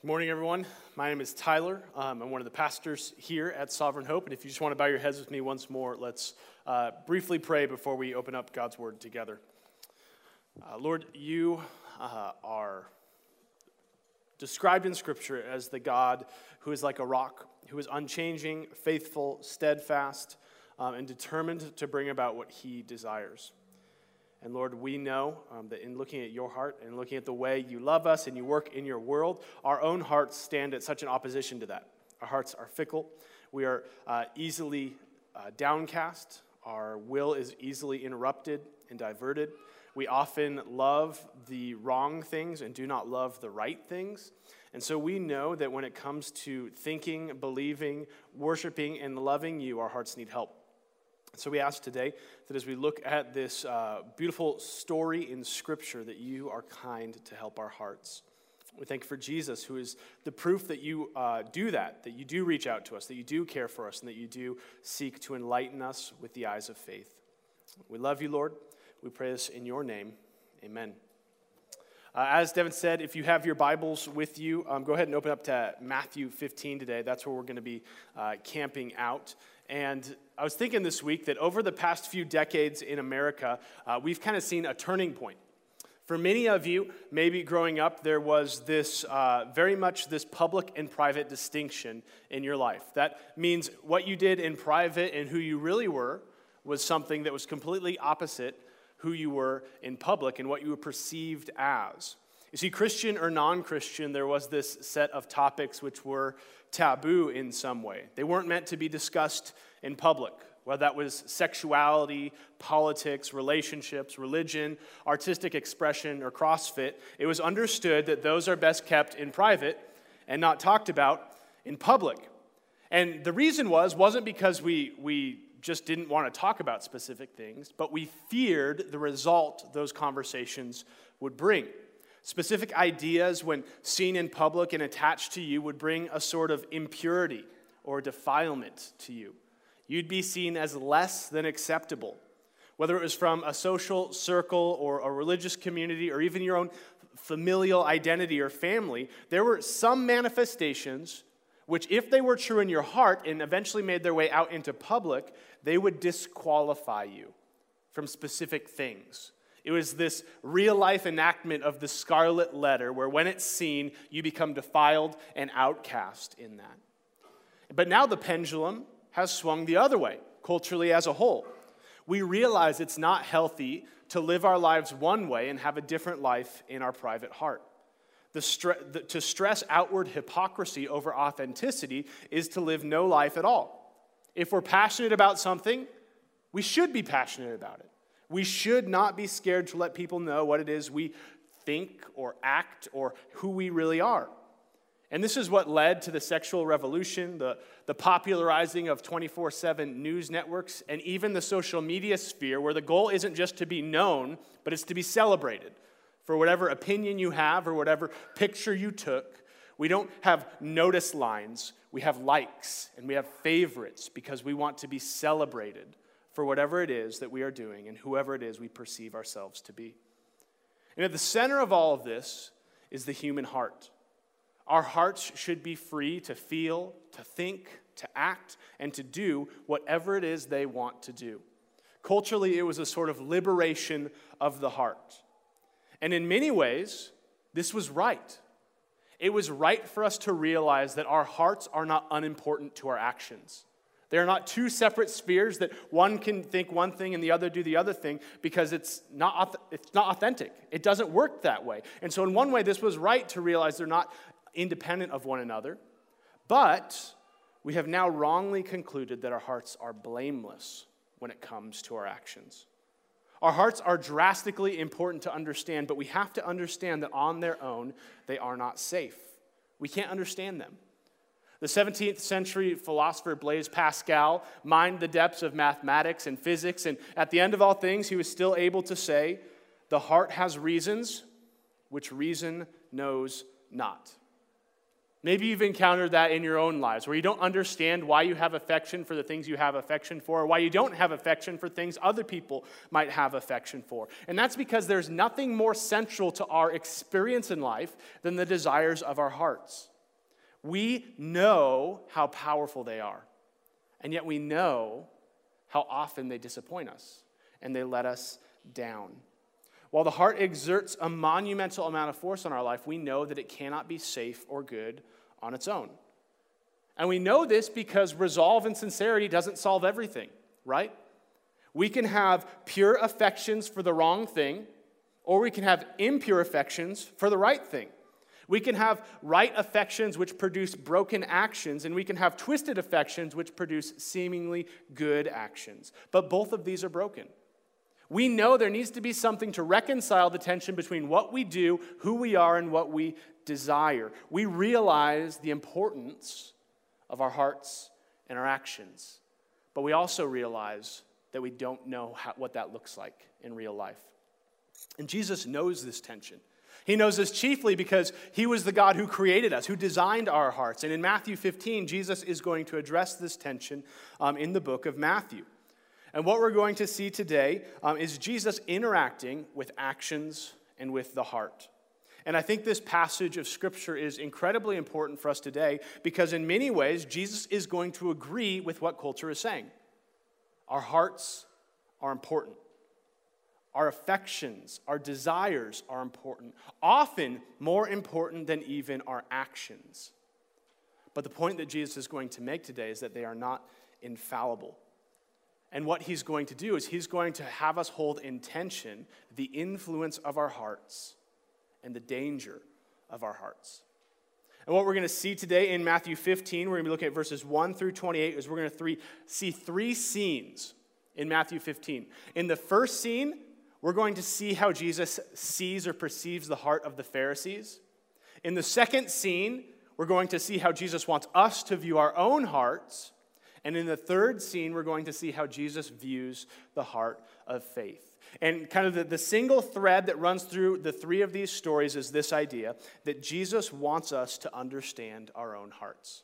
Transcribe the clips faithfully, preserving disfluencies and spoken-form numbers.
Good morning, everyone. My name is Tyler. Um, I'm one of the pastors here at Sovereign Hope. And if you just want to bow your heads with me once more, let's uh, briefly pray before we open up God's Word together. Uh, Lord, you uh, are described in Scripture as the God who is like a rock, who is unchanging, faithful, steadfast, um, and determined to bring about what he desires. And Lord, we know um, that in looking at your heart and looking at the way you love us and you work in your world, our own hearts stand at such an opposition to that. Our hearts are fickle. We are uh, easily uh, downcast. Our will is easily interrupted and diverted. We often love the wrong things and do not love the right things. And so we know that when it comes to thinking, believing, worshiping, and loving you, our hearts need help. So we ask today that as we look at this uh, beautiful story in Scripture, that you are kind to help our hearts. We thank you for Jesus, who is the proof that you uh, do that, that you do reach out to us, that you do care for us, and that you do seek to enlighten us with the eyes of faith. We love you, Lord. We pray this in your name. Amen. Uh, as Devin said, if you have your Bibles with you, um, go ahead and open up to Matthew fifteen today. That's where we're going to be uh, camping out. And I was thinking this week that over the past few decades in America, uh, we've kind of seen a turning point. For many of you, maybe growing up, there was this uh, very much this public and private distinction in your life. That means what you did in private and who you really were was something that was completely opposite who you were in public and what you were perceived as. You see, Christian or non-Christian, there was this set of topics which were taboo in some way. They weren't meant to be discussed in public, whether that was sexuality, politics, relationships, religion, artistic expression, or CrossFit. It was understood that those are best kept in private and not talked about in public. And the reason was, wasn't because we, we just didn't want to talk about specific things, but we feared the result those conversations would bring. Specific ideas, when seen in public and attached to you, would bring a sort of impurity or defilement to you. You'd be seen as less than acceptable. Whether it was from a social circle or a religious community or even your own familial identity or family, there were some manifestations which, if they were true in your heart and eventually made their way out into public, they would disqualify you from specific things. It was this real-life enactment of the scarlet letter where when it's seen, you become defiled and outcast in that. But now the pendulum has swung the other way, culturally as a whole. We realize it's not healthy to live our lives one way and have a different life in our private heart. The stre- the, to stress outward hypocrisy over authenticity is to live no life at all. If we're passionate about something, we should be passionate about it. We should not be scared to let people know what it is we think or act or who we really are. And this is what led to the sexual revolution, the, the popularizing of twenty-four seven news networks, and even the social media sphere, where the goal isn't just to be known, but it's to be celebrated. For whatever opinion you have or whatever picture you took, we don't have notice lines, we have likes and we have favorites because we want to be celebrated for whatever it is that we are doing and whoever it is we perceive ourselves to be. And at the center of all of this is the human heart. Our hearts should be free to feel, to think, to act, and to do whatever it is they want to do. Culturally, it was a sort of liberation of the heart. And in many ways, this was right. It was right for us to realize that our hearts are not unimportant to our actions. They are not two separate spheres that one can think one thing and the other do the other thing because it's not, it's not authentic. It doesn't work that way. And so in one way, this was right to realize they're not independent of one another. But we have now wrongly concluded that our hearts are blameless when it comes to our actions. Our hearts are drastically important to understand, but we have to understand that on their own, they are not safe. We can't understand them. The seventeenth century philosopher Blaise Pascal mined the depths of mathematics and physics, and at the end of all things, he was still able to say, "The heart has reasons which reason knows not." Maybe you've encountered that in your own lives, where you don't understand why you have affection for the things you have affection for, or why you don't have affection for things other people might have affection for. And that's because there's nothing more central to our experience in life than the desires of our hearts. We know how powerful they are, and yet we know how often they disappoint us and they let us down. While the heart exerts a monumental amount of force on our life, we know that it cannot be safe or good on its own. And we know this because resolve and sincerity doesn't solve everything, right? We can have pure affections for the wrong thing, or we can have impure affections for the right thing. We can have right affections which produce broken actions, and we can have twisted affections which produce seemingly good actions. But both of these are broken. We know there needs to be something to reconcile the tension between what we do, who we are, and what we desire. We realize the importance of our hearts and our actions, but we also realize that we don't know how, what that looks like in real life. And Jesus knows this tension. He knows this chiefly because he was the God who created us, who designed our hearts. And in Matthew fifteen, Jesus is going to address this tension um, in the book of Matthew. And what we're going to see today um, is Jesus interacting with actions and with the heart. And I think this passage of Scripture is incredibly important for us today because in many ways, Jesus is going to agree with what culture is saying. Our hearts are important. Our affections, our desires are important, often more important than even our actions. But the point that Jesus is going to make today is that they are not infallible. And what he's going to do is he's going to have us hold in tension the influence of our hearts and the danger of our hearts. And what we're going to see today in Matthew fifteen, we're going to be looking at verses one through twenty-eight, is we're going to three, see three scenes in Matthew fifteen. In the first scene, we're going to see how Jesus sees or perceives the heart of the Pharisees. In the second scene, we're going to see how Jesus wants us to view our own hearts. And in the third scene, we're going to see how Jesus views the heart of faith. And kind of the, the single thread that runs through the three of these stories is this idea that Jesus wants us to understand our own hearts.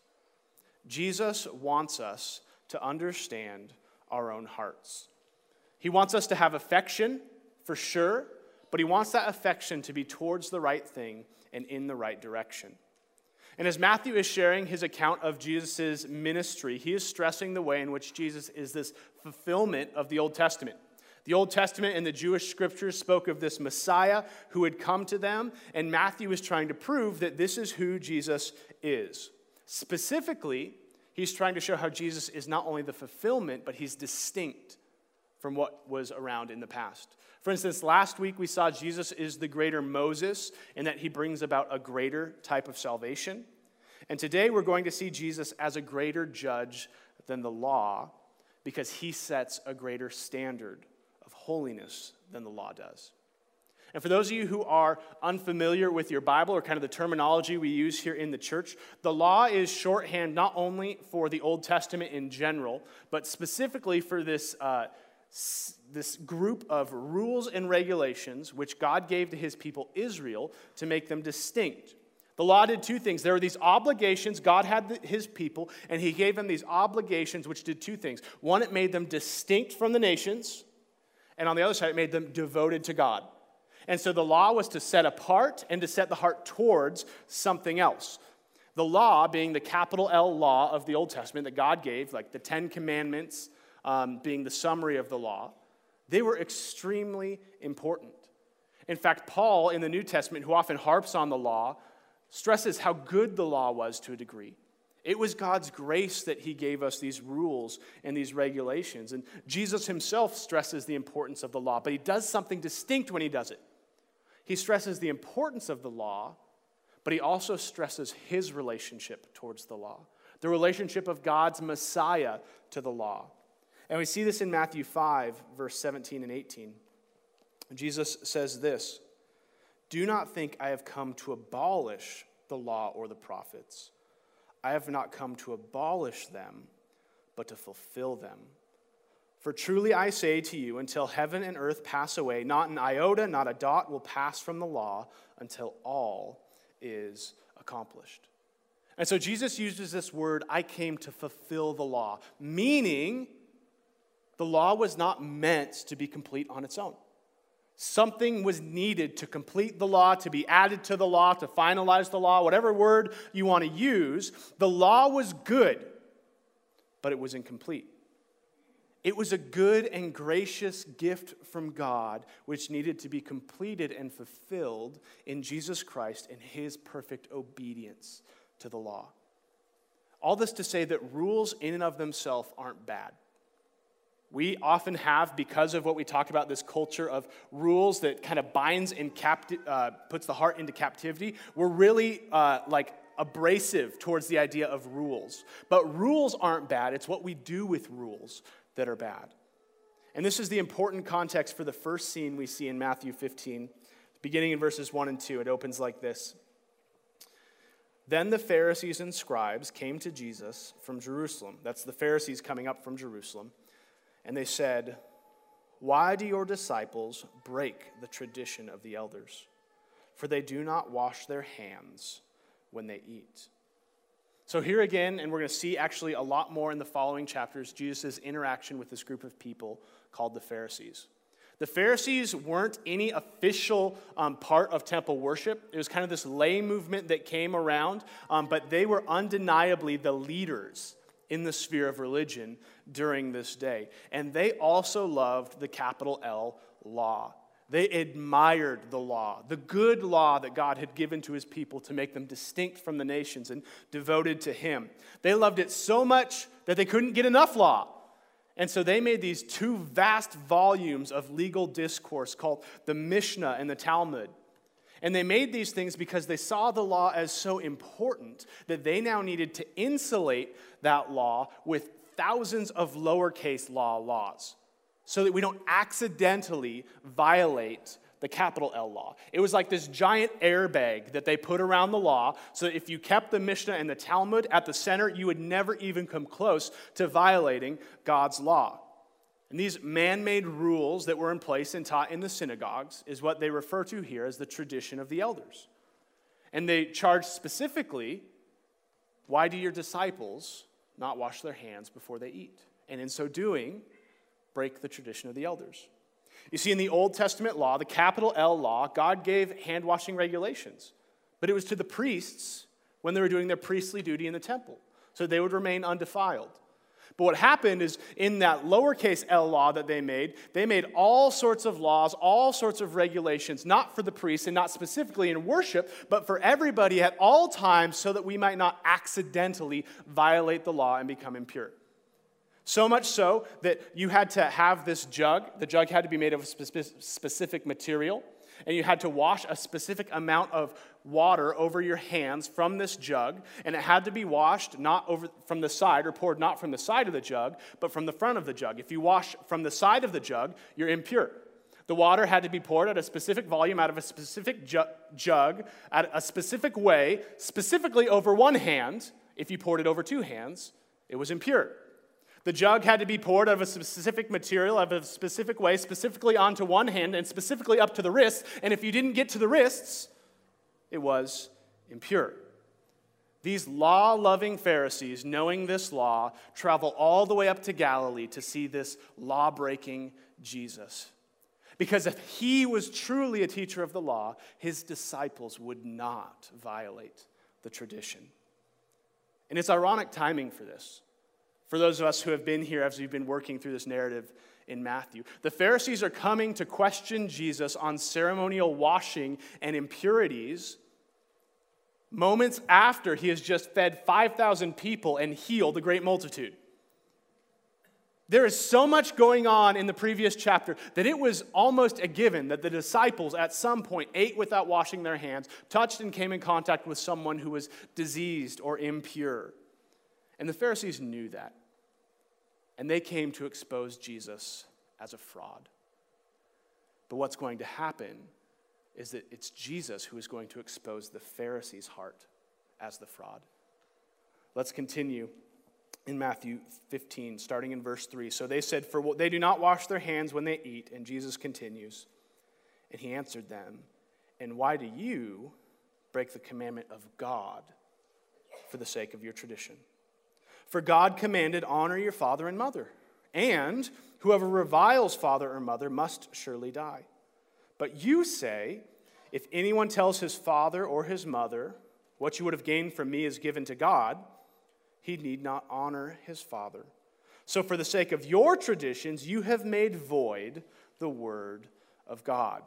Jesus wants us to understand our own hearts. He wants us to have affection, for sure, but he wants that affection to be towards the right thing and in the right direction. And as Matthew is sharing his account of Jesus' ministry, he is stressing the way in which Jesus is this fulfillment of the Old Testament. The Old Testament and the Jewish scriptures spoke of this Messiah who had come to them, and Matthew is trying to prove that this is who Jesus is. Specifically, he's trying to show how Jesus is not only the fulfillment, but he's distinct from what was around in the past. For instance, last week we saw Jesus is the greater Moses in that he brings about a greater type of salvation. And today we're going to see Jesus as a greater judge than the law because he sets a greater standard of holiness than the law does. And for those of you who are unfamiliar with your Bible or kind of the terminology we use here in the church, the law is shorthand not only for the Old Testament in general, but specifically for this uh, this group of rules and regulations which God gave to his people Israel to make them distinct. The law did two things. There were these obligations. God had his people, and he gave them these obligations which did two things. One, it made them distinct from the nations, and on the other side, it made them devoted to God. And so the law was to set apart and to set the heart towards something else. The law being the capital L law of the Old Testament that God gave, like the Ten Commandments, Um, being the summary of the law, they were extremely important. In fact, Paul in the New Testament, who often harps on the law, stresses how good the law was to a degree. It was God's grace that he gave us these rules and these regulations. And Jesus himself stresses the importance of the law, but he does something distinct when he does it. He stresses the importance of the law, but he also stresses his relationship towards the law, the relationship of God's Messiah to the law. And we see this in Matthew five, verse seventeen and eighteen. Jesus says this, "Do not think I have come to abolish the law or the prophets. I have not come to abolish them, but to fulfill them. For truly I say to you, until heaven and earth pass away, not an iota, not a dot will pass from the law until all is accomplished." And so Jesus uses this word, "I came to fulfill the law," meaning the law was not meant to be complete on its own. Something was needed to complete the law, to be added to the law, to finalize the law, whatever word you want to use. The law was good, but it was incomplete. It was a good and gracious gift from God, which needed to be completed and fulfilled in Jesus Christ and his perfect obedience to the law. All this to say that rules in and of themselves aren't bad. We often have, because of what we talk about, this culture of rules that kind of binds and capti- uh, puts the heart into captivity. We're really uh, like abrasive towards the idea of rules. But rules aren't bad. It's what we do with rules that are bad. And this is the important context for the first scene we see in Matthew fifteen, beginning in verses one and two. It opens like this. Then the Pharisees and scribes came to Jesus from Jerusalem. That's the Pharisees coming up from Jerusalem. And they said, "Why do your disciples break the tradition of the elders? For they do not wash their hands when they eat." So here again, and we're going to see actually a lot more in the following chapters, Jesus' interaction with this group of people called the Pharisees. The Pharisees weren't any official um, part of temple worship. It was kind of this lay movement that came around, um, but they were undeniably the leaders in the sphere of religion during this day. And they also loved the capital L law. They admired the law, the good law that God had given to his people to make them distinct from the nations and devoted to him. They loved it so much that they couldn't get enough law. And so they made these two vast volumes of legal discourse called the Mishnah and the Talmud. And they made these things because they saw the law as so important that they now needed to insulate that law with thousands of lowercase law laws so that we don't accidentally violate the capital L law. It was like this giant airbag that they put around the law so that if you kept the Mishnah and the Talmud at the center, you would never even come close to violating God's law. And these man-made rules that were in place and taught in the synagogues is what they refer to here as the tradition of the elders. And they charge specifically, why do your disciples not wash their hands before they eat? And in so doing, break the tradition of the elders. You see, in the Old Testament law, the capital L law, God gave hand-washing regulations. But it was to the priests when they were doing their priestly duty in the temple, so they would remain undefiled. But what happened is in that lowercase L law that they made, they made all sorts of laws, all sorts of regulations, not for the priests and not specifically in worship, but for everybody at all times so that we might not accidentally violate the law and become impure. So much so that you had to have this jug. The jug had to be made of a specific material, and you had to wash a specific amount of water over your hands from this jug, and it had to be washed not over from the side or poured not from the side of the jug, but from the front of the jug. If you wash from the side of the jug, you're impure. The water had to be poured at a specific volume out of a specific ju- jug, at a specific way, specifically over one hand. If you poured it over two hands, it was impure. The jug had to be poured out of a specific material, out of a specific way, specifically onto one hand and specifically up to the wrists. And if you didn't get to the wrists, it was impure. These law-loving Pharisees, knowing this law, travel all the way up to Galilee to see this law-breaking Jesus. Because if he was truly a teacher of the law, his disciples would not violate the tradition. And it's ironic timing for this. For those of us who have been here as we've been working through this narrative in Matthew. The Pharisees are coming to question Jesus on ceremonial washing and impurities moments after he has just fed five thousand people and healed a great multitude. There is so much going on in the previous chapter that it was almost a given that the disciples at some point ate without washing their hands, touched and came in contact with someone who was diseased or impure. And the Pharisees knew that. And they came to expose Jesus as a fraud. But what's going to happen is that it's Jesus who is going to expose the Pharisees' heart as the fraud. Let's continue in Matthew fifteen, starting in verse three. So they said, "For they do not wash their hands when they eat." And Jesus continues, and he answered them, "And why do you break the commandment of God for the sake of your tradition? For God commanded, 'Honor your father and mother,' and whoever reviles father or mother must surely die. But you say, if anyone tells his father or his mother, what you would have gained from me is given to God, he need not honor his father. So for the sake of your traditions, you have made void the word of God.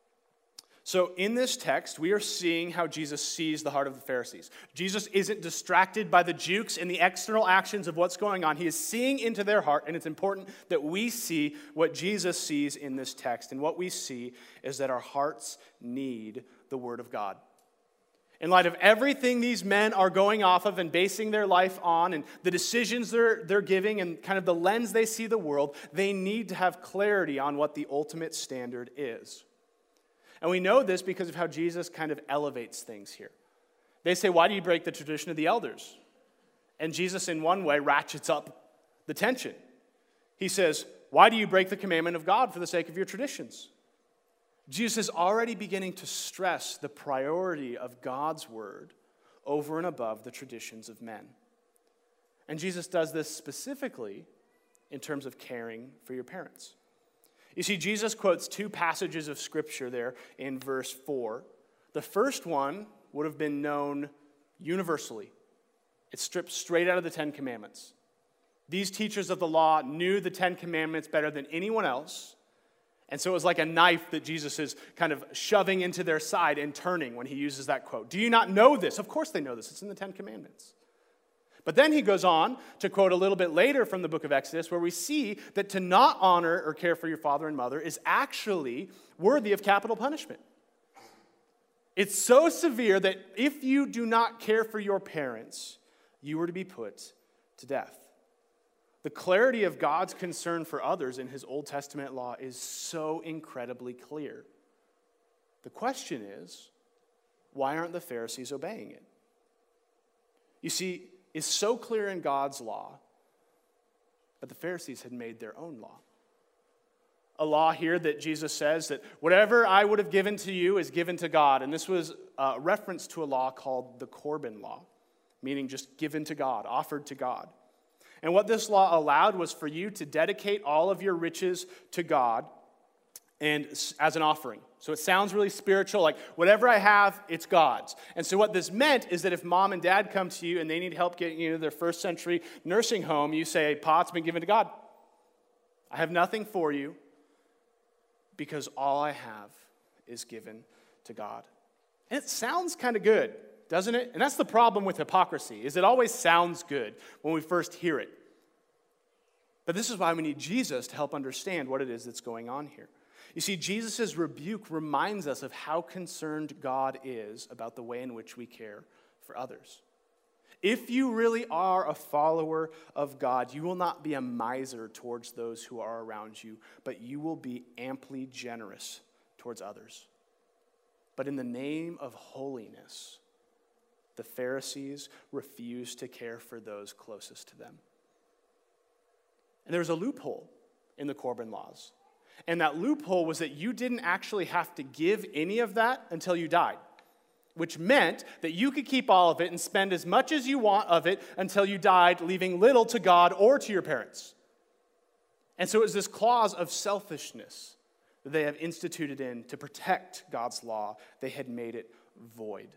So in this text, we are seeing how Jesus sees the heart of the Pharisees. Jesus isn't distracted by the jukes and the external actions of what's going on. He is seeing into their heart, and it's important that we see what Jesus sees in this text. And what we see is that our hearts need the word of God. In light of everything these men are going off of and basing their life on, and the decisions they're, they're giving, and kind of the lens they see the world, they need to have clarity on what the ultimate standard is. And we know this because of how Jesus kind of elevates things here. They say, why do you break the tradition of the elders? And Jesus, in one way, ratchets up the tension. He says, why do you break the commandment of God for the sake of your traditions? Jesus is already beginning to stress the priority of God's word over and above the traditions of men. And Jesus does this specifically in terms of caring for your parents. You see, Jesus quotes two passages of Scripture there in verse four. The first one would have been known universally. It's stripped straight out of the Ten Commandments. These teachers of the law knew the Ten Commandments better than anyone else. And so it was like a knife that Jesus is kind of shoving into their side and turning when he uses that quote. Do you not know this? Of course they know this. It's in the Ten Commandments. But then he goes on to quote a little bit later from the book of Exodus, where we see that to not honor or care for your father and mother is actually worthy of capital punishment. It's so severe that if you do not care for your parents, you are to be put to death. The clarity of God's concern for others in his Old Testament law is so incredibly clear. The question is, why aren't the Pharisees obeying it? You see, it's so clear in God's law, but the Pharisees had made their own law. A law here that Jesus says that whatever I would have given to you is given to God. And this was a reference to a law called the Corban law, meaning just given to God, offered to God. And what this law allowed was for you to dedicate all of your riches to God and as an offering. So it sounds really spiritual, like whatever I have, it's God's. And so what this meant is that if mom and dad come to you and they need help getting you to their first century nursing home, you say, Pa, it's been given to God. I have nothing for you because all I have is given to God. And it sounds kind of good, doesn't it? And that's the problem with hypocrisy, is it always sounds good when we first hear it. But this is why we need Jesus to help understand what it is that's going on here. You see, Jesus' rebuke reminds us of how concerned God is about the way in which we care for others. If you really are a follower of God, you will not be a miser towards those who are around you, but you will be amply generous towards others. But in the name of holiness, the Pharisees refused to care for those closest to them. And there was a loophole in the Corban laws. And that loophole was that you didn't actually have to give any of that until you died, which meant that you could keep all of it and spend as much as you want of it until you died, leaving little to God or to your parents. And so it was this clause of selfishness that they have instituted in to protect God's law. They had made it void.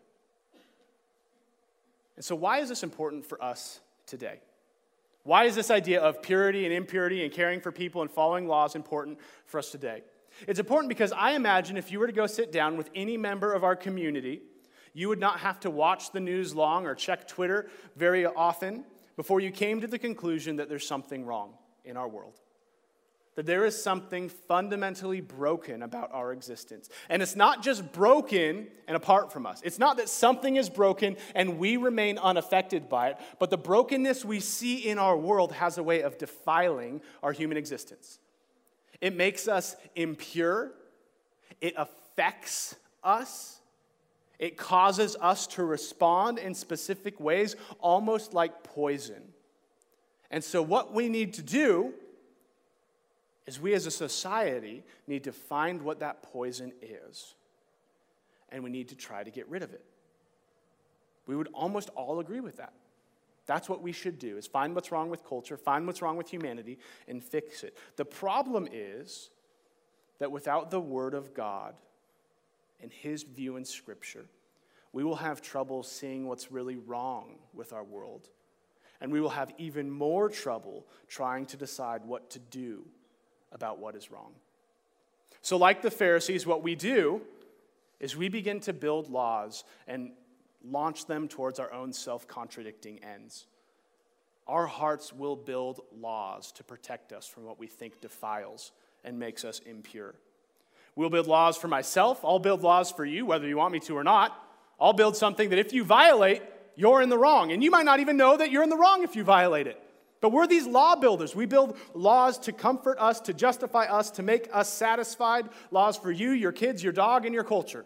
And so why is this important for us today? Why is this idea of purity and impurity and caring for people and following laws important for us today? It's important because I imagine if you were to go sit down with any member of our community, you would not have to watch the news long or check Twitter very often before you came to the conclusion that there's something wrong in our world. That there is something fundamentally broken about our existence. And it's not just broken and apart from us. It's not that something is broken and we remain unaffected by it, but the brokenness we see in our world has a way of defiling our human existence. It makes us impure. It affects us. It causes us to respond in specific ways, almost like poison. And so what we need to do is we as a society need to find what that poison is, and we need to try to get rid of it. We would almost all agree with that. That's what we should do, is find what's wrong with culture, find what's wrong with humanity, and fix it. The problem is that without the Word of God, and his view in Scripture, we will have trouble seeing what's really wrong with our world. And we will have even more trouble trying to decide what to do about what is wrong. So like the Pharisees, what we do is we begin to build laws and launch them towards our own self-contradicting ends. Our hearts will build laws to protect us from what we think defiles and makes us impure. We'll build laws for myself. I'll build laws for you, whether you want me to or not. I'll build something that if you violate, you're in the wrong. And you might not even know that you're in the wrong if you violate it. But we're these law builders. We build laws to comfort us, to justify us, to make us satisfied. Laws for you, your kids, your dog, and your culture.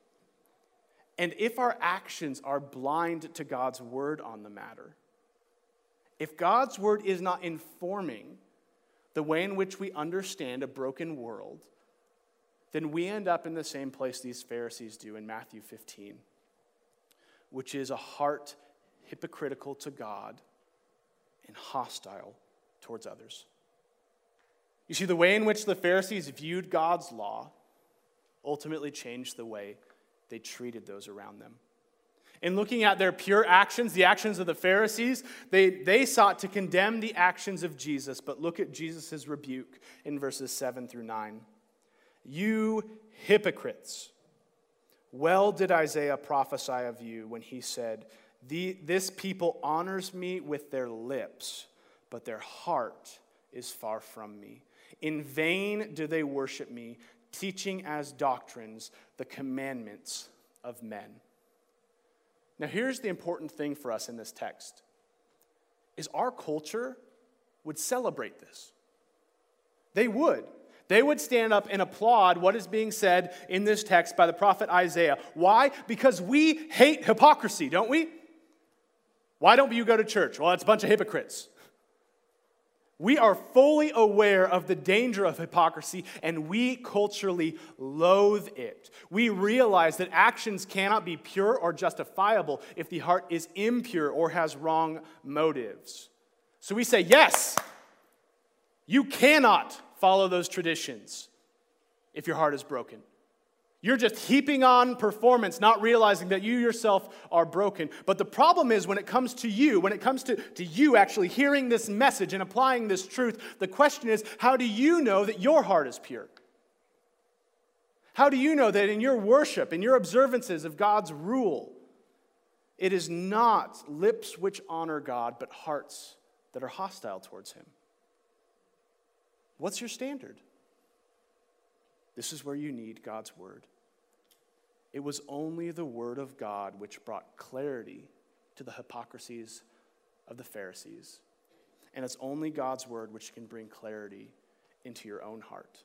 And if our actions are blind to God's word on the matter, if God's word is not informing the way in which we understand a broken world, then we end up in the same place these Pharisees do in Matthew fifteen, which is a heart hypocritical to God and hostile towards others. You see, the way in which the Pharisees viewed God's law ultimately changed the way they treated those around them. In looking at their pure actions, the actions of the Pharisees, they, they sought to condemn the actions of Jesus, but look at Jesus' rebuke in verses seven through nine. You hypocrites, well did Isaiah prophesy of you when he said, The, this people honors me with their lips, but their heart is far from me. In vain do they worship me, teaching as doctrines the commandments of men. Now here's the important thing for us in this text, is our culture would celebrate this. They would. They would stand up and applaud what is being said in this text by the prophet Isaiah. Why? Because we hate hypocrisy, don't we? Why don't you go to church? Well, it's a bunch of hypocrites. We are fully aware of the danger of hypocrisy, and we culturally loathe it. We realize that actions cannot be pure or justifiable if the heart is impure or has wrong motives. So we say, yes, you cannot follow those traditions if your heart is broken. You're just heaping on performance, not realizing that you yourself are broken. But the problem is when it comes to you, when it comes to, to you actually hearing this message and applying this truth, the question is, how do you know that your heart is pure? How do you know that in your worship, in your observances of God's rule, it is not lips which honor God, but hearts that are hostile towards him? What's your standard? This is where you need God's word. It was only the word of God which brought clarity to the hypocrisies of the Pharisees. And it's only God's word which can bring clarity into your own heart.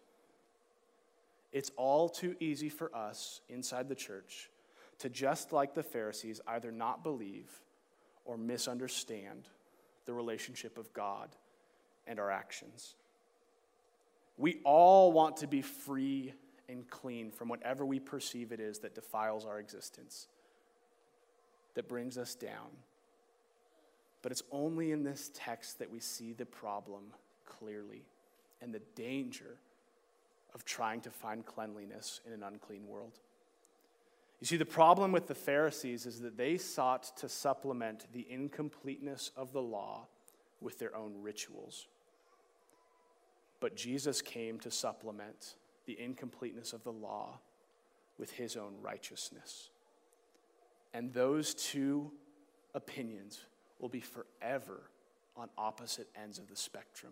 It's all too easy for us inside the church to, just like the Pharisees, either not believe or misunderstand the relationship of God and our actions. We all want to be free and clean from whatever we perceive it is that defiles our existence, that brings us down. But it's only in this text that we see the problem clearly and the danger of trying to find cleanliness in an unclean world. You see, the problem with the Pharisees is that they sought to supplement the incompleteness of the law with their own rituals. But Jesus came to supplement the incompleteness of the law with his own righteousness. And those two opinions will be forever on opposite ends of the spectrum.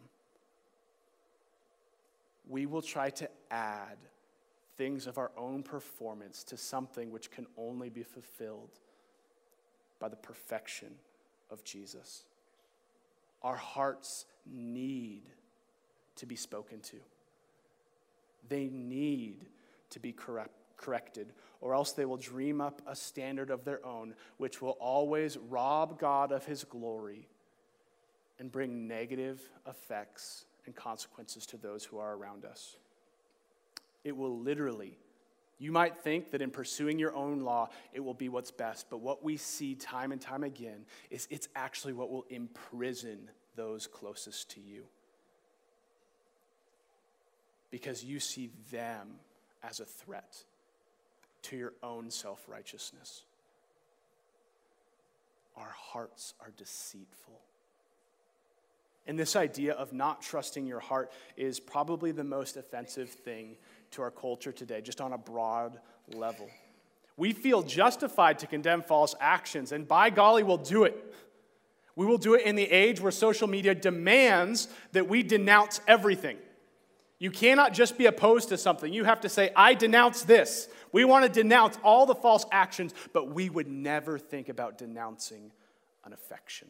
We will try to add things of our own performance to something which can only be fulfilled by the perfection of Jesus. Our hearts need to be spoken to. They need to be correct, corrected, or else they will dream up a standard of their own, which will always rob God of his glory and bring negative effects and consequences to those who are around us. It will literally, you might think that in pursuing your own law, it will be what's best, but what we see time and time again is it's actually what will imprison those closest to you. Because you see them as a threat. to your own self-righteousness. Our hearts are deceitful. And this idea of not trusting your heart is probably the most offensive thing to our culture today, just on a broad level. We feel justified to condemn false actions, and by golly, we'll do it. We will do it in the age where social media demands that we denounce everything. You cannot just be opposed to something. You have to say, I denounce this. We want to denounce all the false actions, but we would never think about denouncing an affection,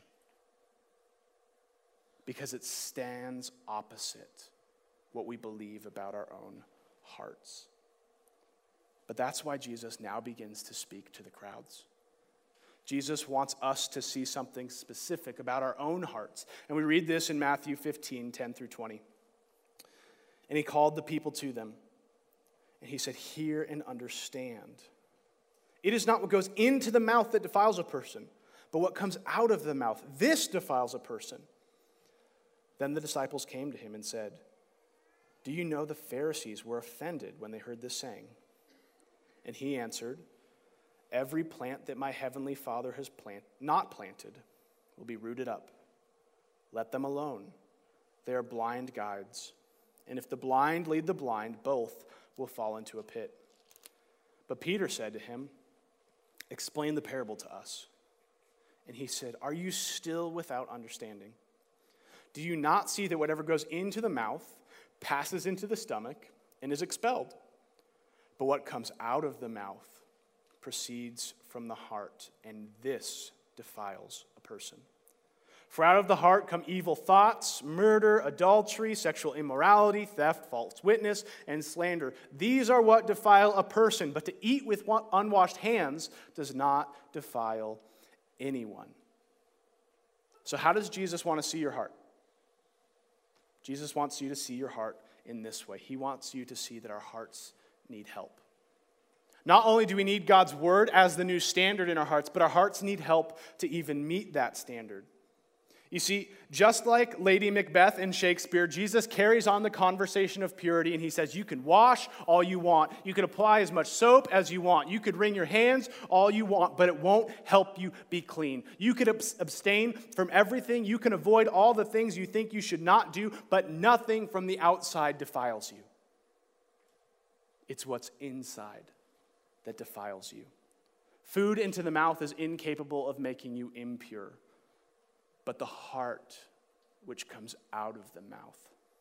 because it stands opposite what we believe about our own hearts. But that's why Jesus now begins to speak to the crowds. Jesus wants us to see something specific about our own hearts. And we read this in Matthew fifteen, ten through twenty. And he called the people to them, and he said, hear and understand. It is not what goes into the mouth that defiles a person, but what comes out of the mouth. This defiles a person. Then the disciples came to him and said, do you know the Pharisees were offended when they heard this saying? And he answered, every plant that my heavenly Father has plant, not planted will be rooted up. Let them alone. They are blind guides. And if the blind lead the blind, both will fall into a pit. But Peter said to him, explain the parable to us. And he said, are you still without understanding? Do you not see that whatever goes into the mouth passes into the stomach and is expelled? But what comes out of the mouth proceeds from the heart, and this defiles a person. For out of the heart come evil thoughts, murder, adultery, sexual immorality, theft, false witness, and slander. These are what defile a person, but to eat with unwashed hands does not defile anyone. So how does Jesus want to see your heart? Jesus wants you to see your heart in this way. He wants you to see that our hearts need help. Not only do we need God's word as the new standard in our hearts, but our hearts need help to even meet that standard. You see, just like Lady Macbeth in Shakespeare, Jesus carries on the conversation of purity, and he says, you can wash all you want. You can apply as much soap as you want. You could wring your hands all you want, but it won't help you be clean. You could abstain from everything. You can avoid all the things you think you should not do, but nothing from the outside defiles you. It's what's inside that defiles you. Food into the mouth is incapable of making you impure. But the heart, which comes out of the mouth,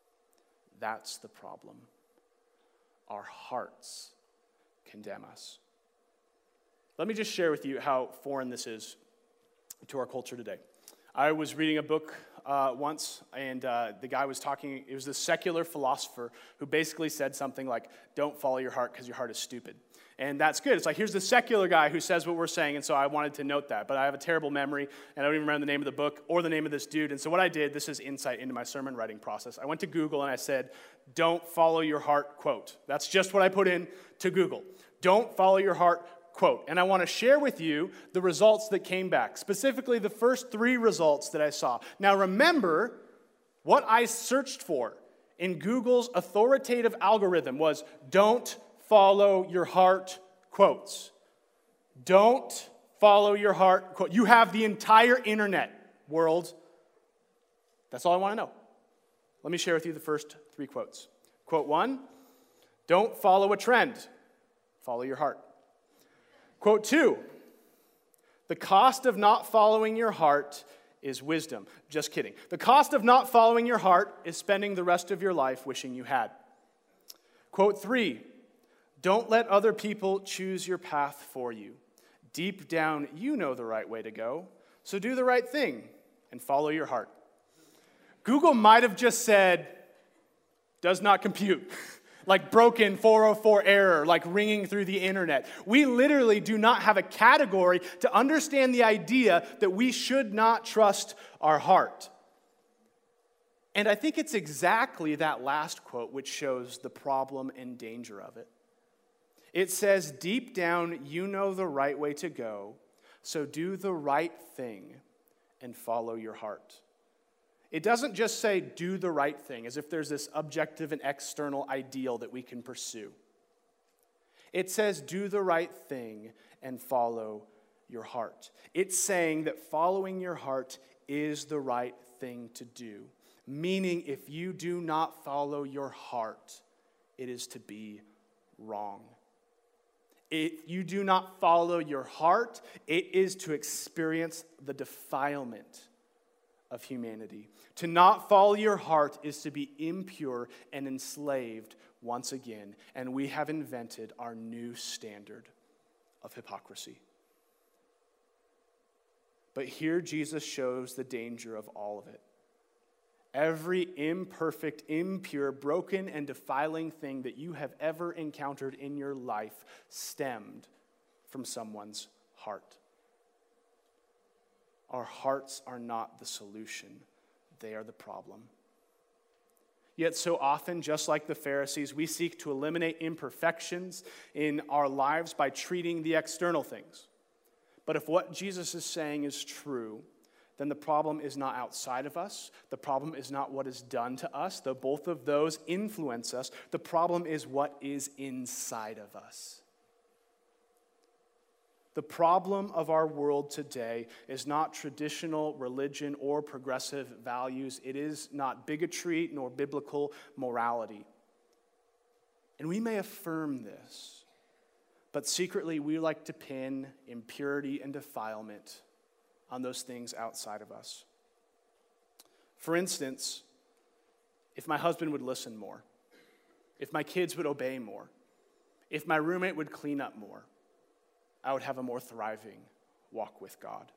that's the problem. Our hearts condemn us. Let me just share with you how foreign this is to our culture today. I was reading a book uh, once, and uh, the guy was talking, it was this secular philosopher who basically said something like, don't follow your heart because your heart is stupid. And that's good. It's like, here's the secular guy who says what we're saying, and so I wanted to note that. But I have a terrible memory, and I don't even remember the name of the book or the name of this dude. And so what I did, this is insight into my sermon writing process. I went to Google, and I said, don't follow your heart, quote. That's just what I put in to Google. Don't follow your heart, quote. And I want to share with you the results that came back, specifically the first three results that I saw. Now remember, what I searched for in Google's authoritative algorithm was don't follow your heart, quotes. Don't follow your heart, quote. You have the entire internet, world. That's all I want to know. Let me share with you the first three quotes. Quote one, don't follow a trend. Follow your heart. Quote two, the cost of not following your heart is wisdom. Just kidding. The cost of not following your heart is spending the rest of your life wishing you had. Quote three, don't let other people choose your path for you. Deep down, you know the right way to go, so do the right thing and follow your heart. Google might have just said, does not compute, like broken four oh four error, like ringing through the internet. We literally do not have a category to understand the idea that we should not trust our heart. And I think it's exactly that last quote which shows the problem and danger of it. It says, deep down, you know the right way to go, so do the right thing and follow your heart. It doesn't just say do the right thing, as if there's this objective and external ideal that we can pursue. It says, do the right thing and follow your heart. It's saying that following your heart is the right thing to do. Meaning, if you do not follow your heart, it is to be wrong. If you do not follow your heart, it is to experience the defilement of humanity. To not follow your heart is to be impure and enslaved once again. And we have invented our new standard of hypocrisy. But here Jesus shows the danger of all of it. Every imperfect, impure, broken, and defiling thing that you have ever encountered in your life stemmed from someone's heart. Our hearts are not the solution. They are the problem. Yet so often, just like the Pharisees, we seek to eliminate imperfections in our lives by treating the external things. But if what Jesus is saying is true, then the problem is not outside of us. The problem is not what is done to us, though both of those influence us. The problem is what is inside of us. The problem of our world today is not traditional religion or progressive values. It is not bigotry nor biblical morality. And we may affirm this, but secretly we like to pin impurity and defilement on those things outside of us. For instance, if my husband would listen more, if my kids would obey more, if my roommate would clean up more, I would have a more thriving walk with God.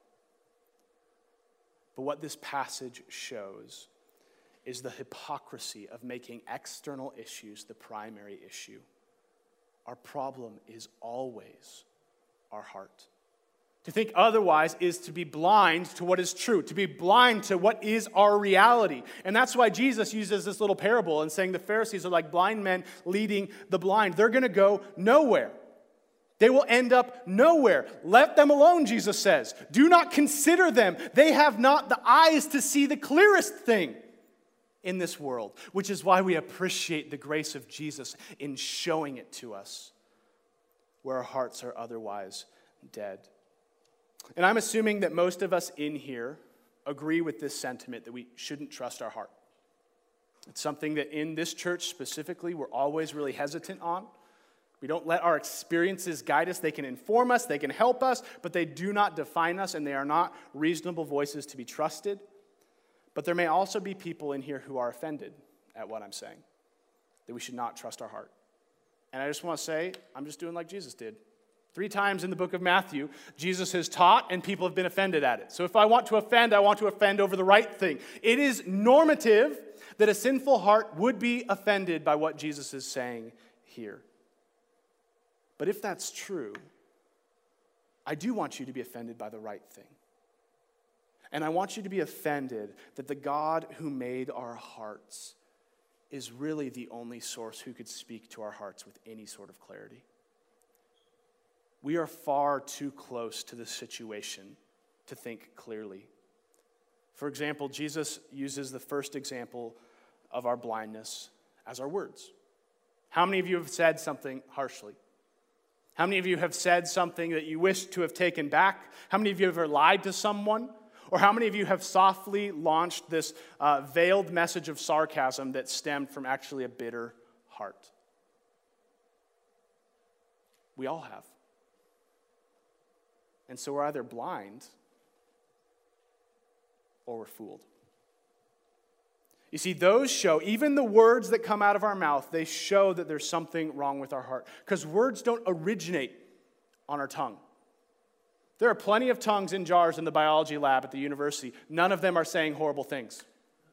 But what this passage shows is the hypocrisy of making external issues the primary issue. Our problem is always our heart. To think otherwise is to be blind to what is true, to be blind to what is our reality. And that's why Jesus uses this little parable and saying the Pharisees are like blind men leading the blind. They're going to go nowhere. They will end up nowhere. Let them alone, Jesus says. Do not consider them. They have not the eyes to see the clearest thing in this world, which is why we appreciate the grace of Jesus in showing it to us where our hearts are otherwise dead. And I'm assuming that most of us in here agree with this sentiment that we shouldn't trust our heart. It's something that in this church specifically we're always really hesitant on. We don't let our experiences guide us. They can inform us, they can help us, but they do not define us, and they are not reasonable voices to be trusted. But there may also be people in here who are offended at what I'm saying, that we should not trust our heart. And I just want to say, I'm just doing like Jesus did. Three times in the book of Matthew, Jesus has taught and people have been offended at it. So if I want to offend, I want to offend over the right thing. It is normative that a sinful heart would be offended by what Jesus is saying here. But if that's true, I do want you to be offended by the right thing. And I want you to be offended that the God who made our hearts is really the only source who could speak to our hearts with any sort of clarity. We are far too close to this situation to think clearly. For example, Jesus uses the first example of our blindness as our words. How many of you have said something harshly? How many of you have said something that you wish to have taken back? How many of you have ever lied to someone? Or how many of you have softly launched this uh, veiled message of sarcasm that stemmed from actually a bitter heart? We all have. And so we're either blind or we're fooled. You see, those show, even the words that come out of our mouth, they show that there's something wrong with our heart. Because words don't originate on our tongue. There are plenty of tongues in jars in the biology lab at the university. None of them are saying horrible things.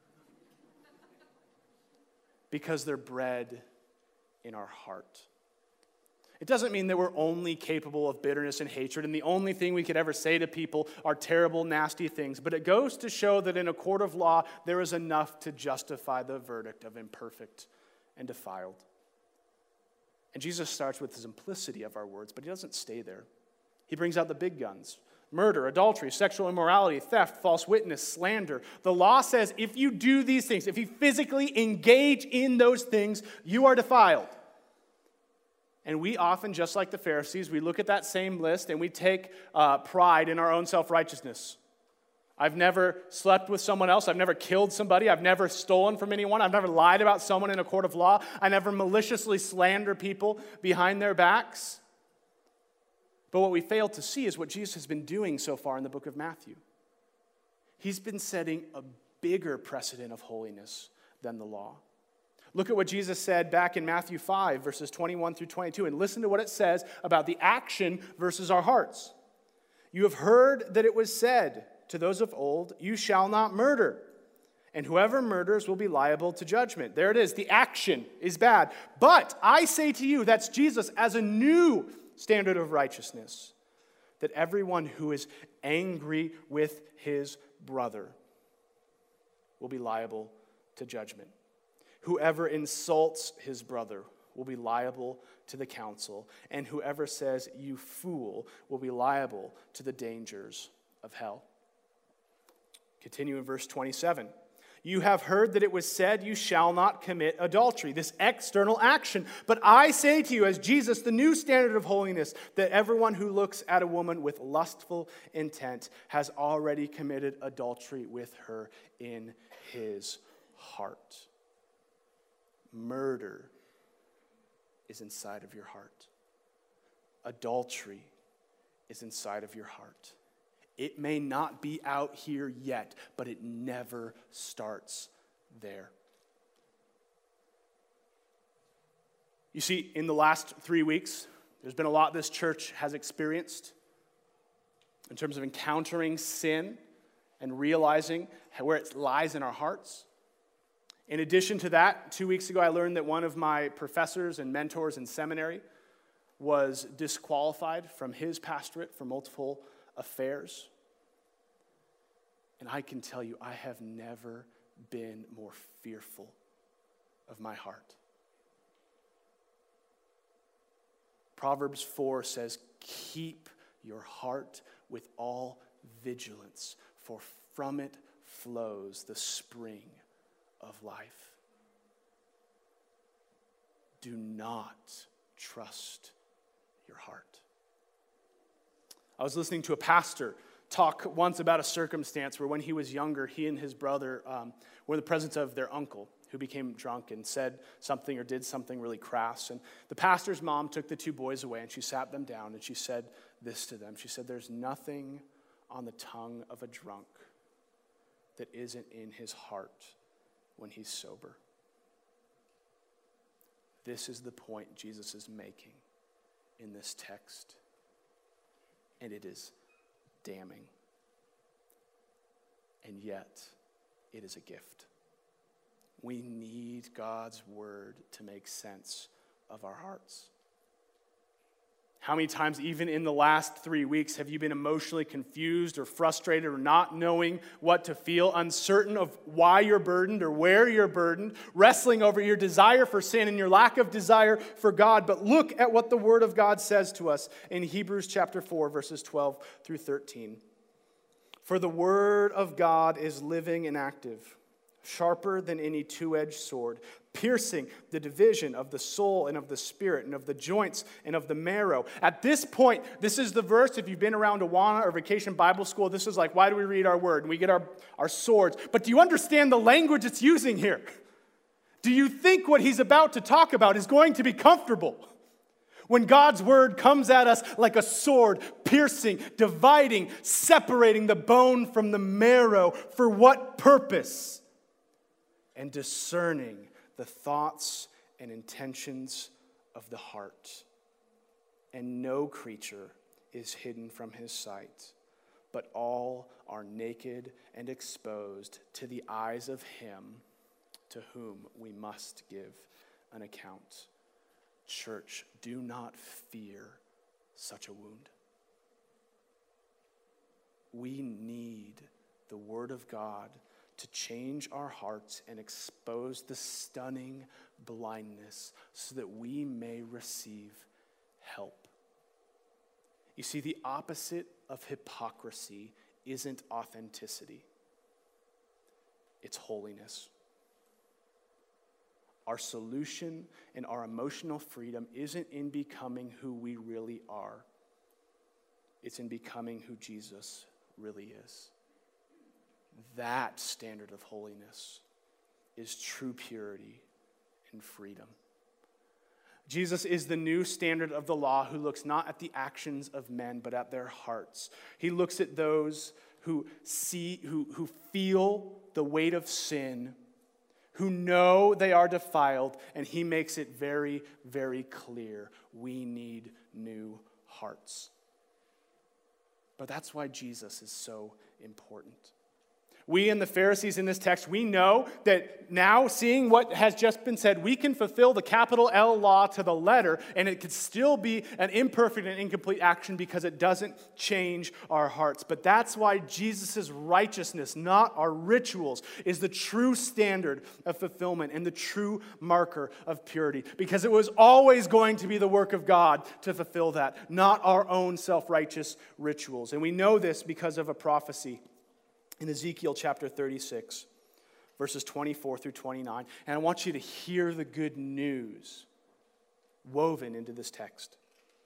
Because they're bred in our heart. It doesn't mean that we're only capable of bitterness and hatred, and the only thing we could ever say to people are terrible, nasty things. But it goes to show that in a court of law, there is enough to justify the verdict of imperfect and defiled. And Jesus starts with the simplicity of our words, but he doesn't stay there. He brings out the big guns. Murder, adultery, sexual immorality, theft, false witness, slander. The law says if you do these things, if you physically engage in those things, you are defiled. And we often, just like the Pharisees, we look at that same list and we take uh, pride in our own self-righteousness. I've never slept with someone else. I've never killed somebody. I've never stolen from anyone. I've never lied about someone in a court of law. I never maliciously slander people behind their backs. But what we fail to see is what Jesus has been doing so far in the book of Matthew. He's been setting a bigger precedent of holiness than the law. Look at what Jesus said back in Matthew five, verses twenty-one through twenty-two, and listen to what it says about the action versus our hearts. You have heard that it was said to those of old, you shall not murder, and whoever murders will be liable to judgment. There it is. The action is bad. But I say to you, that's Jesus, as a new standard of righteousness, that everyone who is angry with his brother will be liable to judgment. Whoever insults his brother will be liable to the council, and whoever says, you fool, will be liable to the dangers of hell. Continue in verse twenty-seven. You have heard that it was said, you shall not commit adultery, this external action. But I say to you, as Jesus, the new standard of holiness, that everyone who looks at a woman with lustful intent has already committed adultery with her in his heart. Murder is inside of your heart. Adultery is inside of your heart. It may not be out here yet, but it never starts there. You see, in the last three weeks, there's been a lot this church has experienced in terms of encountering sin and realizing where it lies in our hearts. In addition to that, two weeks ago, I learned that one of my professors and mentors in seminary was disqualified from his pastorate for multiple affairs. And I can tell you, I have never been more fearful of my heart. Proverbs four says, keep your heart with all vigilance, for from it flows the spring of life. Do not trust your heart. I was listening to a pastor talk once about a circumstance where when he was younger, he and his brother um, were in the presence of their uncle, who became drunk and said something or did something really crass. And the pastor's mom took the two boys away and she sat them down and she said this to them. She said, there's nothing on the tongue of a drunk that isn't in his heart when he's sober. This is the point Jesus is making in this text. And it is damning. And yet, it is a gift. We need God's word to make sense of our hearts. How many times, even in the last three weeks, have you been emotionally confused or frustrated or not knowing what to feel, uncertain of why you're burdened or where you're burdened, wrestling over your desire for sin and your lack of desire for God? But look at what the Word of God says to us in Hebrews chapter four, verses twelve through thirteen. For the Word of God is living and active, sharper than any two-edged sword, piercing the division of the soul and of the spirit and of the joints and of the marrow. At this point, this is the verse, if you've been around Awana or Vacation Bible School, this is like, why do we read our word? And we get our, our swords. But do you understand the language it's using here? Do you think what he's about to talk about is going to be comfortable? When God's word comes at us like a sword, piercing, dividing, separating the bone from the marrow, for what purpose? And discerning the thoughts and intentions of the heart. And no creature is hidden from his sight, but all are naked and exposed to the eyes of him to whom we must give an account. Church, do not fear such a wound. We need the Word of God to change our hearts and expose the stunning blindness so that we may receive help. You see, the opposite of hypocrisy isn't authenticity. It's holiness. Our solution and our emotional freedom isn't in becoming who we really are. It's in becoming who Jesus really is. That standard of holiness is true purity and freedom. Jesus is the new standard of the law who looks not at the actions of men, but at their hearts. He looks at those who see, who, who feel the weight of sin, who know they are defiled, and he makes it very, very clear. We need new hearts. But that's why Jesus is so important. We and the Pharisees in this text, we know that now, seeing what has just been said, we can fulfill the capital L law to the letter, and it could still be an imperfect and incomplete action because it doesn't change our hearts. But that's why Jesus' righteousness, not our rituals, is the true standard of fulfillment and the true marker of purity. Because it was always going to be the work of God to fulfill that, not our own self-righteous rituals. And we know this because of a prophecy in Ezekiel chapter thirty-six, verses twenty-four through twenty-nine. And I want you to hear the good news woven into this text.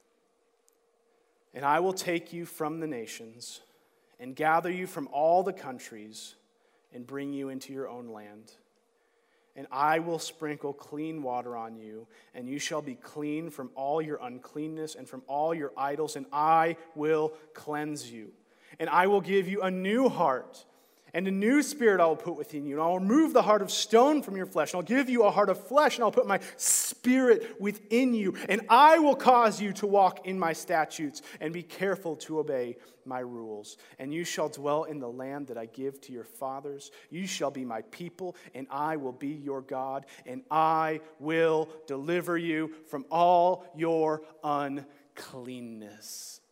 And I will take you from the nations and gather you from all the countries and bring you into your own land. And I will sprinkle clean water on you, and you shall be clean from all your uncleanness and from all your idols, and I will cleanse you. And I will give you a new heart, and a new spirit I will put within you. And I'll remove the heart of stone from your flesh, and I'll give you a heart of flesh, and I'll put my spirit within you. And I will cause you to walk in my statutes, and be careful to obey my rules. And you shall dwell in the land that I give to your fathers. You shall be my people, and I will be your God, and I will deliver you from all your uncleanness.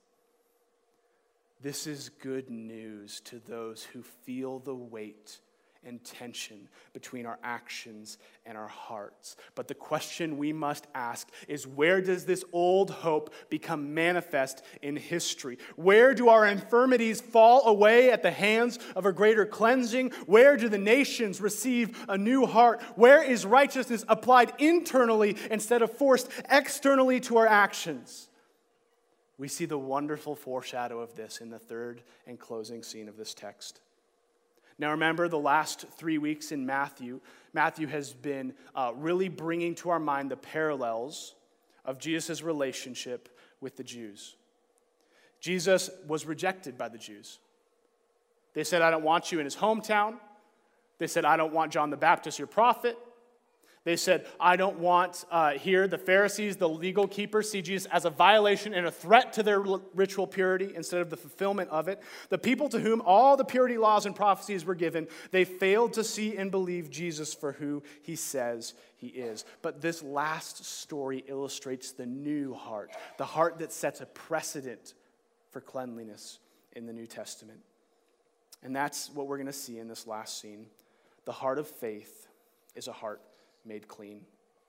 This is good news to those who feel the weight and tension between our actions and our hearts. But the question we must ask is, where does this old hope become manifest in history? Where do our infirmities fall away at the hands of a greater cleansing? Where do the nations receive a new heart? Where is righteousness applied internally instead of forced externally to our actions? We see the wonderful foreshadow of this in the third and closing scene of this text. Now remember, the last three weeks in Matthew, Matthew has been uh, really bringing to our mind the parallels of Jesus' relationship with the Jews. Jesus was rejected by the Jews. They said, I don't want you in his hometown. They said, I don't want John the Baptist, your prophet. They said, I don't want uh, here the Pharisees, the legal keepers, see Jesus as a violation and a threat to their ritual purity instead of the fulfillment of it. The people to whom all the purity laws and prophecies were given, they failed to see and believe Jesus for who he says he is. But this last story illustrates the new heart, the heart that sets a precedent for cleanliness in the New Testament. And that's what we're going to see in this last scene. The heart of faith is a heart made clean.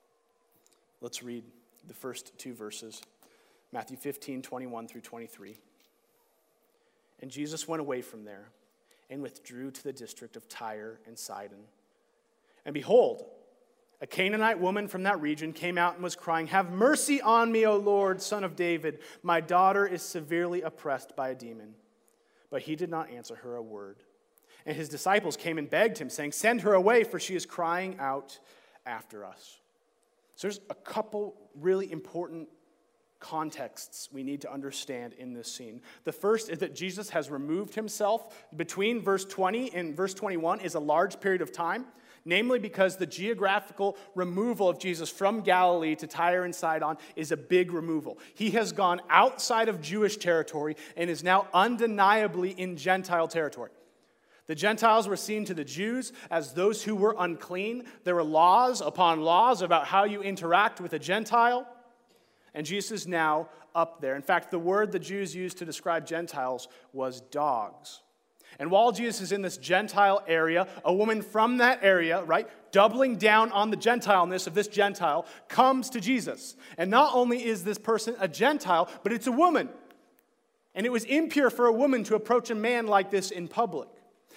Let's read the first two verses, Matthew fifteen, twenty-one through twenty-three. And Jesus went away from there and withdrew to the district of Tyre and Sidon. And behold, a Canaanite woman from that region came out and was crying, have mercy on me, O Lord, Son of David. My daughter is severely oppressed by a demon. But he did not answer her a word. And his disciples came and begged him, saying, send her away, for she is crying out after us. So there's a couple really important contexts we need to understand in this scene. The first is that Jesus has removed himself. Between verse twenty and verse twenty-one is a large period of time, namely because the geographical removal of Jesus from Galilee to Tyre and Sidon is a big removal. He has gone outside of Jewish territory and is now undeniably in Gentile territory. The Gentiles were seen to the Jews as those who were unclean. There were laws upon laws about how you interact with a Gentile. And Jesus is now up there. In fact, the word the Jews used to describe Gentiles was dogs. And while Jesus is in this Gentile area, a woman from that area, right, doubling down on the Gentileness of this Gentile, comes to Jesus. And not only is this person a Gentile, but it's a woman. And it was impure for a woman to approach a man like this in public.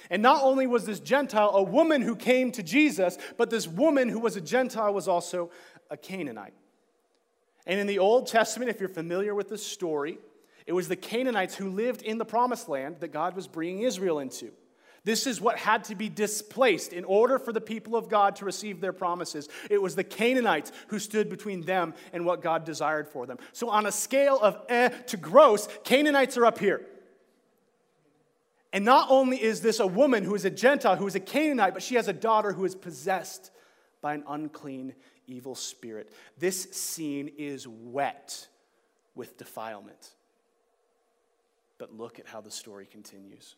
And not only was this Gentile a woman who came to Jesus, but this woman who was a Gentile was also a Canaanite. And in the Old Testament, if you're familiar with this story, it was the Canaanites who lived in the promised land that God was bringing Israel into. This is what had to be displaced in order for the people of God to receive their promises. It was the Canaanites who stood between them and what God desired for them. So on a scale of eh to gross, Canaanites are up here. And not only is this a woman who is a Gentile, who is a Canaanite, but she has a daughter who is possessed by an unclean, evil spirit. This scene is wet with defilement. But look at how the story continues.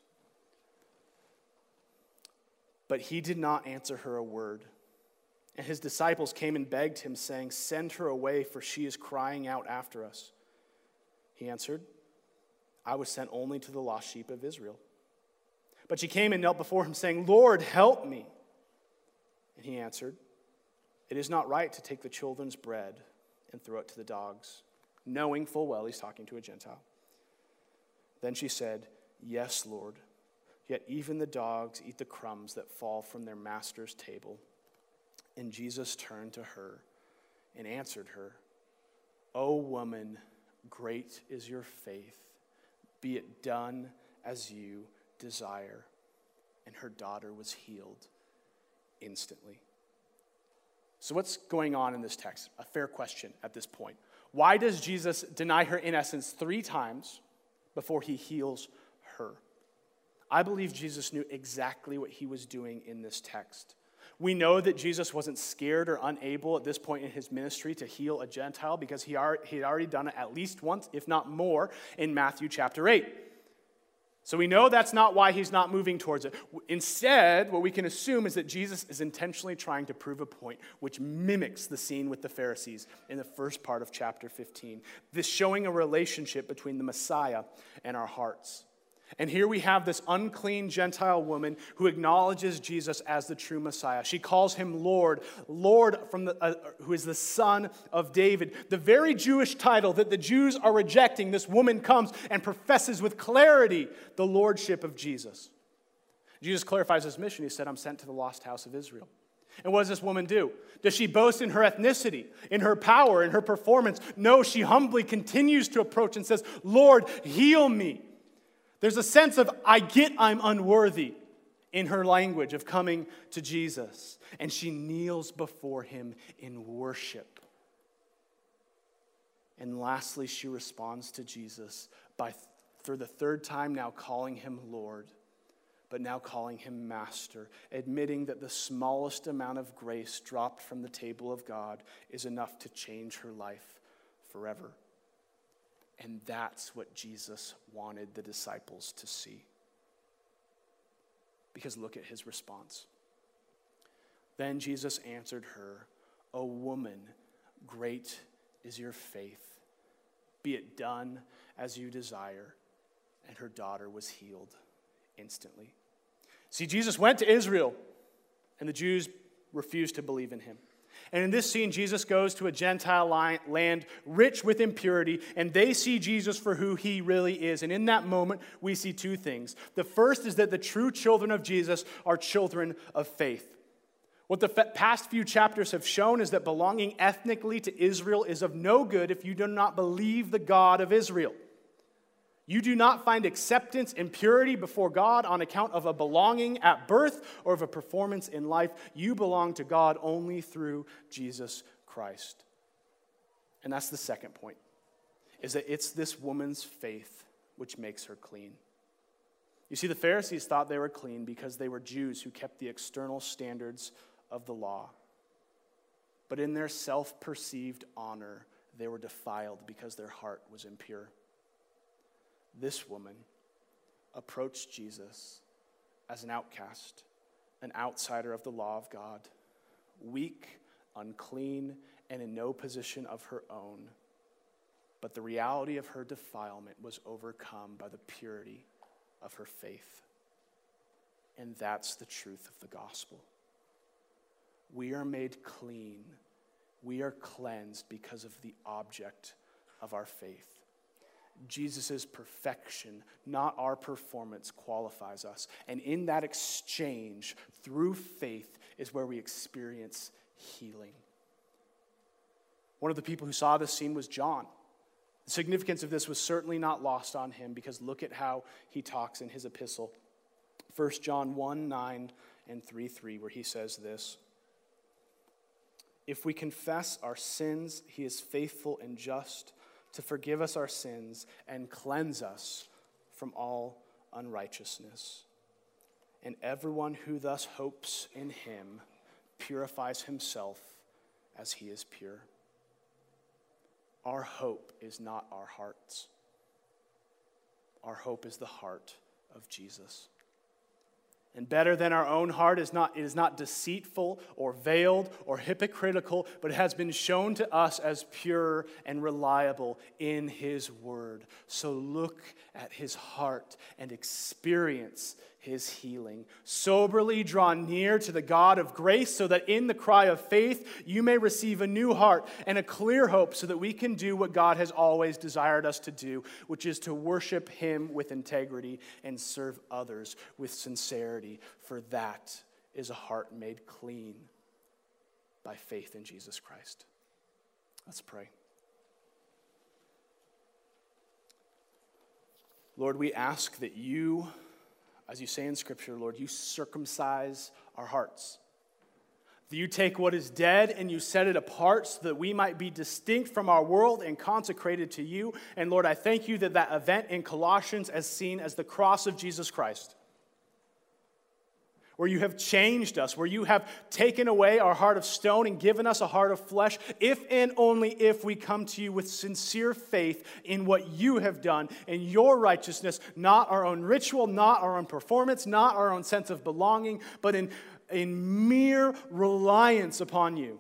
But he did not answer her a word. And his disciples came and begged him, saying, "Send her away, for she is crying out after us." He answered, "I was sent only to the lost sheep of Israel." But she came and knelt before him, saying, "Lord, help me." And he answered, "It is not right to take the children's bread and throw it to the dogs," knowing full well he's talking to a Gentile. Then she said, "Yes, Lord, yet even the dogs eat the crumbs that fall from their master's table." And Jesus turned to her and answered her, "O woman, great is your faith. Be it done as you desire." And her daughter was healed instantly. So what's going on in this text? A fair question at this point. Why does Jesus deny her in essence three times before he heals her? I believe Jesus knew exactly what he was doing in this text. We know that Jesus wasn't scared or unable at this point in his ministry to heal a Gentile because he had already done it at least once, if not more, in Matthew chapter eight. So we know that's not why he's not moving towards it. Instead, what we can assume is that Jesus is intentionally trying to prove a point which mimics the scene with the Pharisees in the first part of chapter fifteen. This showing a relationship between the Messiah and our hearts. And here we have this unclean Gentile woman who acknowledges Jesus as the true Messiah. She calls him Lord, Lord from the, uh, who is the son of David. The very Jewish title that the Jews are rejecting, this woman comes and professes with clarity the lordship of Jesus. Jesus clarifies his mission. He said, "I'm sent to the lost house of Israel." And what does this woman do? Does she boast in her ethnicity, in her power, in her performance? No, she humbly continues to approach and says, "Lord, heal me." There's a sense of, I get I'm unworthy in her language of coming to Jesus. And she kneels before him in worship. And lastly, she responds to Jesus by, for the third time now, calling him Lord, but now calling him Master, admitting that the smallest amount of grace dropped from the table of God is enough to change her life forever. And that's what Jesus wanted the disciples to see. Because look at his response. Then Jesus answered her, "O woman, great is your faith. Be it done as you desire." And her daughter was healed instantly. See, Jesus went to Israel, and the Jews refused to believe in him. And in this scene, Jesus goes to a Gentile land rich with impurity, and they see Jesus for who he really is. And in that moment, we see two things. The first is that the true children of Jesus are children of faith. What the past few chapters have shown is that belonging ethnically to Israel is of no good if you do not believe the God of Israel. You do not find acceptance and purity before God on account of a belonging at birth or of a performance in life. You belong to God only through Jesus Christ. And that's the second point, is that it's this woman's faith which makes her clean. You see, the Pharisees thought they were clean because they were Jews who kept the external standards of the law. But in their self-perceived honor, they were defiled because their heart was impure. This woman approached Jesus as an outcast, an outsider of the law of God, weak, unclean, and in no position of her own. But the reality of her defilement was overcome by the purity of her faith. And that's the truth of the gospel. We are made clean. We are cleansed because of the object of our faith. Jesus' perfection, not our performance, qualifies us. And in that exchange, through faith, is where we experience healing. One of the people who saw this scene was John. The significance of this was certainly not lost on him, because look at how he talks in his epistle. First John one, nine and three, three, where he says this: "If we confess our sins, he is faithful and just to forgive us our sins and cleanse us from all unrighteousness. And everyone who thus hopes in him purifies himself as he is pure." Our hope is not our hearts. Our hope is the heart of Jesus. And better than our own heart is not, it is not deceitful or veiled or hypocritical, but it has been shown to us as pure and reliable in his word. So look at his heart and experience his healing. Soberly draw near to the God of grace, so that in the cry of faith you may receive a new heart and a clear hope, so that we can do what God has always desired us to do, which is to worship him with integrity and serve others with sincerity. For that is a heart made clean by faith in Jesus Christ. Let's pray. Lord, we ask that you, as you say in Scripture, Lord, you circumcise our hearts. That you take what is dead and you set it apart so that we might be distinct from our world and consecrated to you. And Lord, I thank you that that event in Colossians is seen as the cross of Jesus Christ, where you have changed us, where you have taken away our heart of stone and given us a heart of flesh, if and only if we come to you with sincere faith in what you have done, in your righteousness, not our own ritual, not our own performance, not our own sense of belonging, but in, in mere reliance upon you.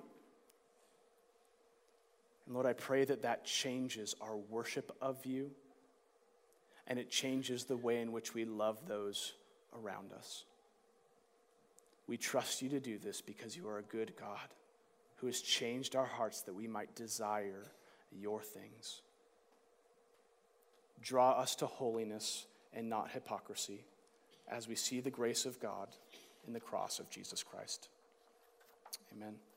And Lord, I pray that that changes our worship of you, and it changes the way in which we love those around us. We trust you to do this because you are a good God who has changed our hearts that we might desire your things. Draw us to holiness and not hypocrisy as we see the grace of God in the cross of Jesus Christ. Amen.